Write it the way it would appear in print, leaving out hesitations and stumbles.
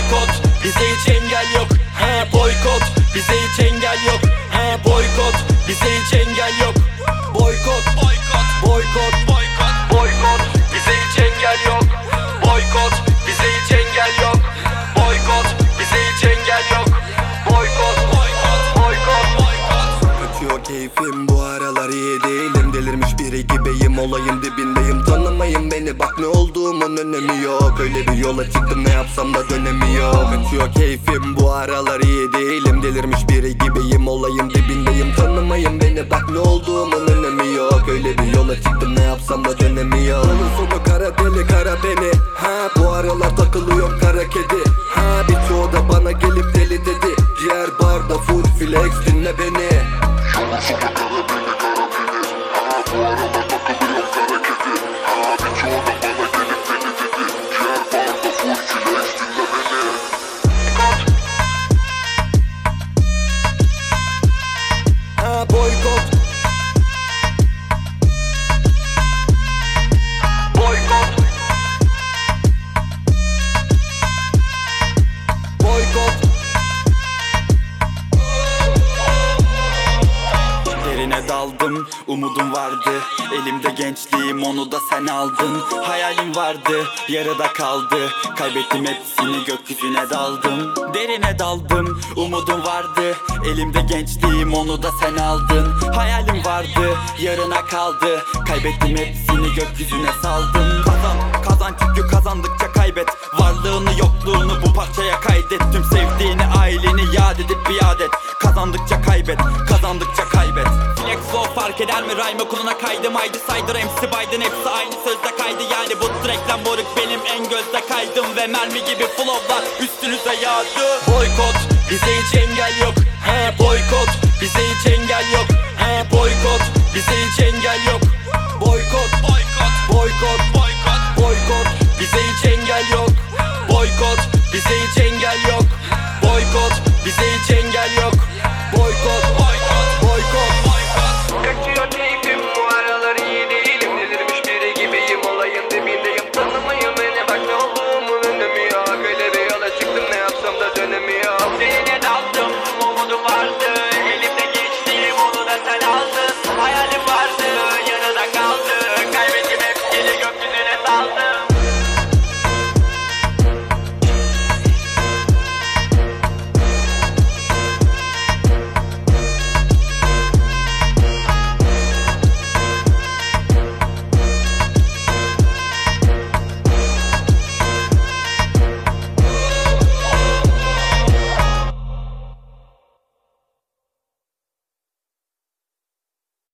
Boykot, bize hiç engel yok. Boykot, bize hiç engel yok. Boykot, bize hiç engel yok. Boykot, boykot, boykot, boykot, boykot, bize hiç engel yok. Boykot, bize hiç engel yok. Boykot, bize hiç engel yok. Boykot, boykot, boykot, boykot. Kaçıyor keyfim, bu aralar iyi değilim. Delirmiş biri gibiyim, olayım dibindeyim. Tanımayın beni, bak ne olduğumun önemi yok. Öyle bir yola çıktım, ne yapsam da dönemi yok. Kaçıyor keyfim, bu aralar iyi değilim. Delirmiş biri gibiyim, olayım dibindeyim. Tanımayın beni, bak ne olduğumun önemi yok. Öyle bir yola çıktım, ne yapsam da dönemi yok. Onun sonu kara deli, kara beni. Bu aralar takılıyorum kara kedi. Birçoğu da bana gelip deli dedi. Ciğer barda full flex, dinle beni. Boykot, boykot, boykot. Derine daldım, umudum vardı. Elimde gençliğim, onu da sen aldın. Hayalim vardı, yarıda kaldı. Kaybettim hepsini, gökyüzüne daldım. Derine daldım, umudum vardı. Elimde gençliğim, onu da sen aldın. Hayalim vardı, yarına kaldı. Kaybettim hepsini, gökyüzüne saldım. Kazan, kazan çünkü kazandıkça kaybet. Varlığını yokluğunu bu parçaya kaydet. Tüm sevdiğini, aileni yad edip biat et. Kazandıkça kaybet, kazandıkça kaybet. Flex flow fark eder mi? Rhyme okuluna kaydım. Haydi saydır MC Biden, hepsi aynı sözde kaydı. Yani bu track'ten moruk benim en gözde kaydım. Ve mermi gibi flow'lar üstünüze yağdı. Boykot, bize hiç engel yok. Boykot, bize hiç engel yok. Boykot, bize hiç engel yok. Boykot, boykot, boykot, boykot, boykot, bize hiç engel yok. Boykot, bize hiç engel yok.